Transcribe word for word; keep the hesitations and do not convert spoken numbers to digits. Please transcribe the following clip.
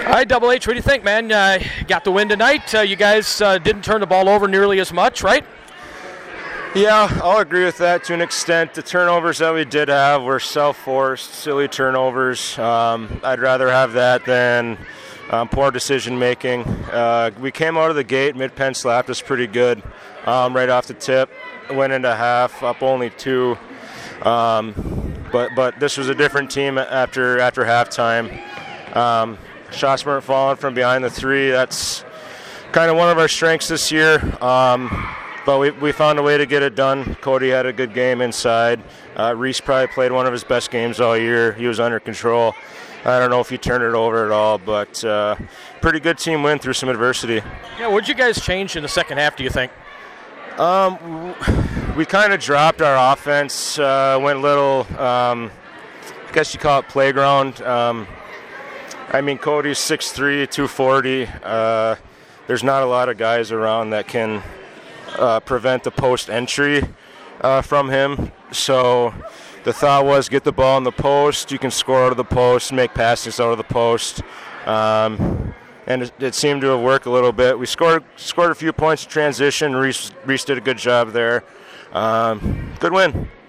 All right, Double H, what do you think, man? Uh, got the win tonight. Uh, you guys uh, didn't turn the ball over nearly as much, right? Yeah, I'll agree with that to an extent. The turnovers that we did have were self-forced, silly turnovers. Um, I'd rather have that than um, poor decision-making. Uh, we came out of the gate, mid-pen slapped us pretty good um, right off the tip. Went into half, up only two. Um, but but this was a different team after after halftime. Um, shots weren't falling from behind the three. That's kind of one of our strengths this year. Um, but we we found a way to get it done. Cody had a good game inside. Uh, Reese probably played one of his best games all year. He was under control. I don't know if he turned it over at all, but uh, pretty good team win through some adversity. Yeah, what did you guys change in the second half, do you think? Um, we kind of dropped our offense, uh, went a little, um, I guess you call it playground. Um, I mean, Cody's six three, two forty. Uh, there's not a lot of guys around that can uh, prevent the post entry uh, from him. So the thought was get the ball in the post. You can score out of the post, make passes out of the post. Um, and it, it seemed to have worked a little bit. We scored scored a few points in transition. Reese, Reese did a good job there. Um, good win.